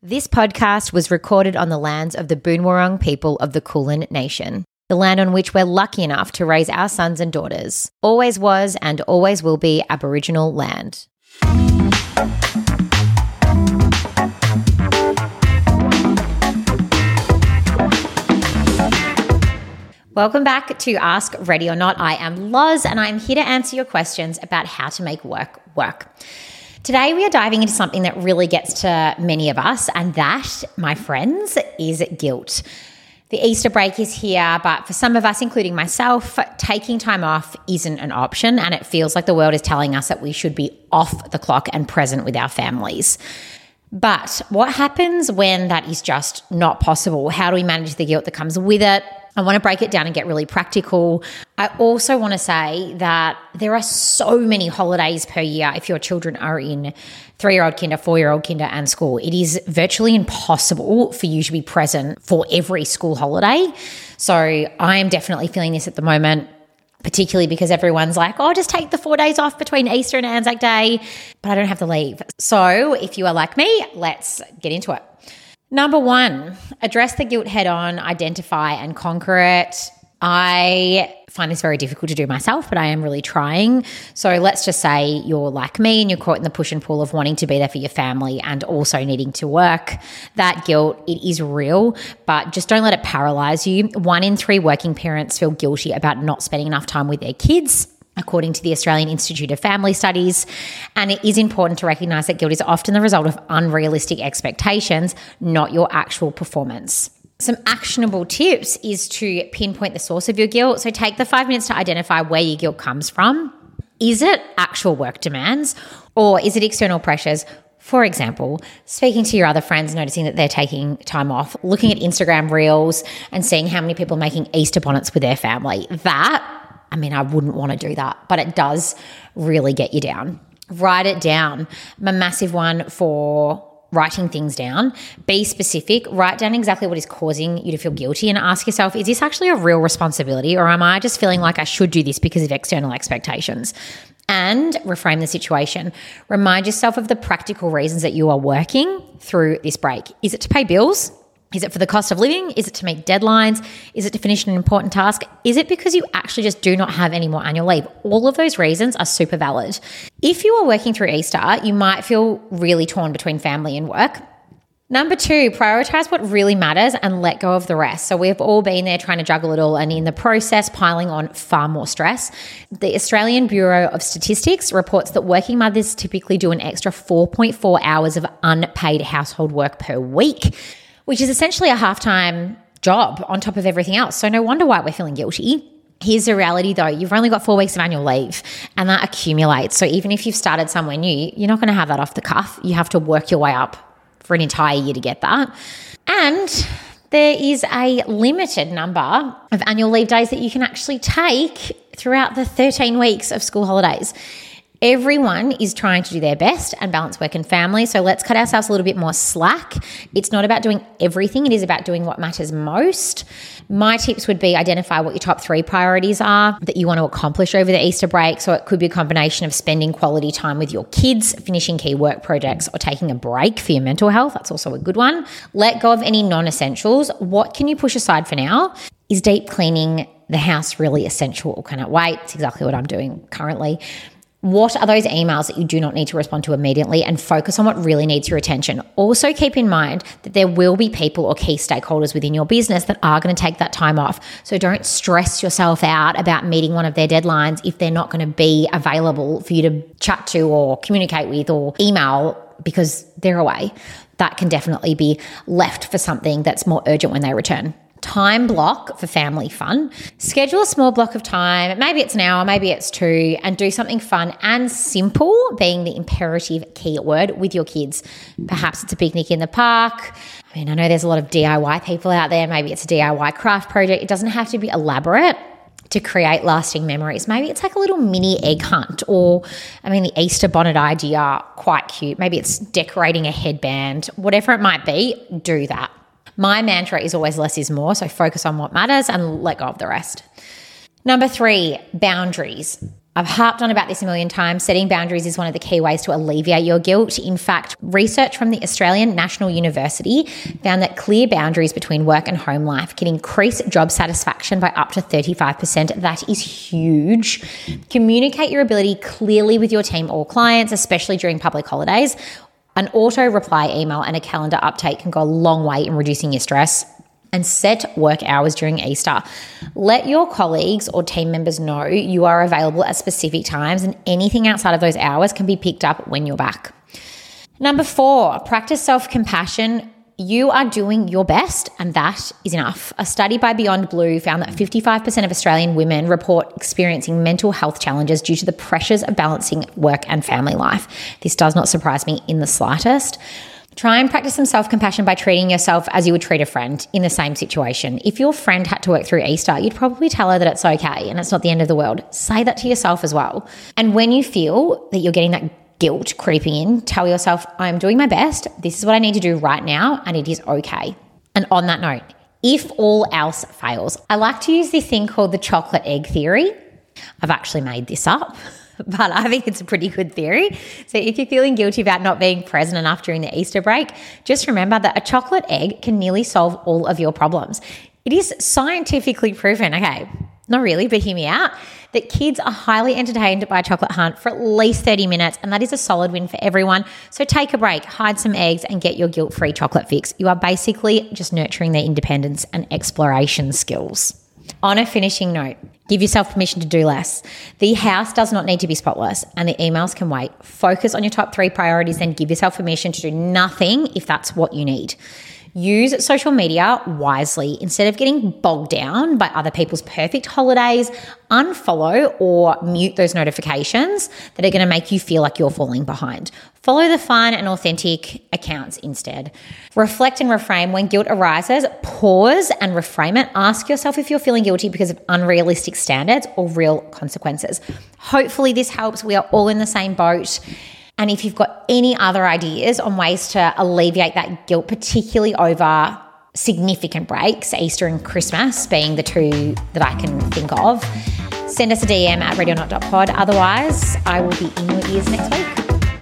This podcast was recorded on the lands of the Boonwurrung people of the Kulin Nation, the land on which we're lucky enough to raise our sons and daughters. Always was and always will be Aboriginal land. Welcome back to Ask Ready or Not. I am Loz and I'm here to answer your questions about how to make work work. Today we are diving into something that really gets to many of us, and that, my friends, is guilt. The Easter break is here, but for some of us, including myself, taking time off isn't an option, and it feels like the world is telling us that we should be off the clock and present with our families. But what happens when that is just not possible? How do we manage the guilt that comes with it? I want to break it down and get really practical. I also want to say that there are so many holidays per year if your children are in 3-year-old kinder, 4-year-old kinder and school. It is virtually impossible for you to be present for every school holiday. So I am definitely feeling this at the moment, particularly because everyone's like, oh, just take the 4 days off between Easter and Anzac Day, but I don't have to leave. So if you are like me, let's get into it. Number 1, address the guilt head on, identify and conquer it. I find this very difficult to do myself, but I am really trying. So let's just say you're like me and you're caught in the push and pull of wanting to be there for your family and also needing to work. That guilt, it is real, but just don't let it paralyze you. 1 in 3 working parents feel guilty about not spending enough time with their kids, according to the Australian Institute of Family Studies. And it is important to recognise that guilt is often the result of unrealistic expectations, not your actual performance. Some actionable tips is to pinpoint the source of your guilt. So take the 5 minutes to identify where your guilt comes from. Is it actual work demands or is it external pressures? For example, speaking to your other friends, noticing that they're taking time off, looking at Instagram reels and seeing how many people are making Easter bonnets with their family. I wouldn't want to do that, but it does really get you down. Write it down. I'm a massive one for writing things down. Be specific. Write down exactly what is causing you to feel guilty and ask yourself, is this actually a real responsibility or am I just feeling like I should do this because of external expectations? And reframe the situation. Remind yourself of the practical reasons that you are working through this break. Is it to pay bills? Is it for the cost of living? Is it to meet deadlines? Is it to finish an important task? Is it because you actually just do not have any more annual leave? All of those reasons are super valid. If you are working through Easter, you might feel really torn between family and work. Number 2, prioritize what really matters and let go of the rest. So we've all been there trying to juggle it all and in the process piling on far more stress. The Australian Bureau of Statistics reports that working mothers typically do an extra 4.4 hours of unpaid household work per week, which is essentially a half-time job on top of everything else. So no wonder why we're feeling guilty. Here's the reality though, you've only got 4 weeks of annual leave and that accumulates. So even if you've started somewhere new, you're not going to have that off the cuff. You have to work your way up for an entire year to get that. And there is a limited number of annual leave days that you can actually take throughout the 13 weeks of school holidays. Everyone is trying to do their best and balance work and family. So let's cut ourselves a little bit more slack. It's not about doing everything. It is about doing what matters most. My tips would be identify what your top 3 priorities are that you want to accomplish over the Easter break. So it could be a combination of spending quality time with your kids, finishing key work projects, or taking a break for your mental health. That's also a good one. Let go of any non-essentials. What can you push aside for now? Is deep cleaning the house really essential or can it wait? It's exactly what I'm doing currently. What are those emails that you do not need to respond to immediately and focus on what really needs your attention? Also keep in mind that there will be people or key stakeholders within your business that are going to take that time off. So don't stress yourself out about meeting one of their deadlines if they're not going to be available for you to chat to or communicate with or email because they're away. That can definitely be left for something that's more urgent when they return. Time block for family fun. Schedule a small block of time. Maybe it's an hour, maybe it's 2, and do something fun and simple, being the imperative key word, with your kids. Perhaps it's a picnic in the park. I know there's a lot of DIY people out there. Maybe it's a DIY craft project. It doesn't have to be elaborate to create lasting memories. Maybe it's like a little mini egg hunt or, the Easter bonnet idea, quite cute. Maybe it's decorating a headband. Whatever it might be, do that. My mantra is always less is more, so focus on what matters and let go of the rest. Number 3, boundaries. I've harped on about this a million times. Setting boundaries is one of the key ways to alleviate your guilt. In fact, research from the Australian National University found that clear boundaries between work and home life can increase job satisfaction by up to 35%. That is huge. Communicate your ability clearly with your team or clients, especially during public holidays. An auto reply email and a calendar update can go a long way in reducing your stress. And set work hours during Easter. Let your colleagues or team members know you are available at specific times, and anything outside of those hours can be picked up when you're back. Number 4, practice self-compassion. You are doing your best, and that is enough. A study by Beyond Blue found that 55% of Australian women report experiencing mental health challenges due to the pressures of balancing work and family life. This does not surprise me in the slightest. Try and practice some self-compassion by treating yourself as you would treat a friend in the same situation. If your friend had to work through Easter, you'd probably tell her that it's okay and it's not the end of the world. Say that to yourself as well. And when you feel that you're getting that guilt creeping in, tell yourself, I'm doing my best. This is what I need to do right now, and it is okay. And on that note, if all else fails, I like to use this thing called the chocolate egg theory. I've actually made this up, but I think it's a pretty good theory. So if you're feeling guilty about not being present enough during the Easter break, just remember that a chocolate egg can nearly solve all of your problems. It is scientifically proven, okay, not really, but hear me out, that kids are highly entertained by a chocolate hunt for at least 30 minutes, and that is a solid win for everyone. So take a break, hide some eggs, and get your guilt-free chocolate fix. You are basically just nurturing their independence and exploration skills. On a finishing note, give yourself permission to do less. The house does not need to be spotless, and the emails can wait. Focus on your top 3 priorities, then give yourself permission to do nothing if that's what you need. Use social media wisely. Instead of getting bogged down by other people's perfect holidays, unfollow or mute those notifications that are going to make you feel like you're falling behind. Follow the fun and authentic accounts instead. Reflect and reframe. When guilt arises, pause and reframe it. Ask yourself if you're feeling guilty because of unrealistic standards or real consequences. Hopefully this helps. We are all in the same boat. And if you've got any other ideas on ways to alleviate that guilt, particularly over significant breaks, Easter and Christmas being the 2 that I can think of, send us a DM at radionot.pod. Otherwise, I will be in your ears next week.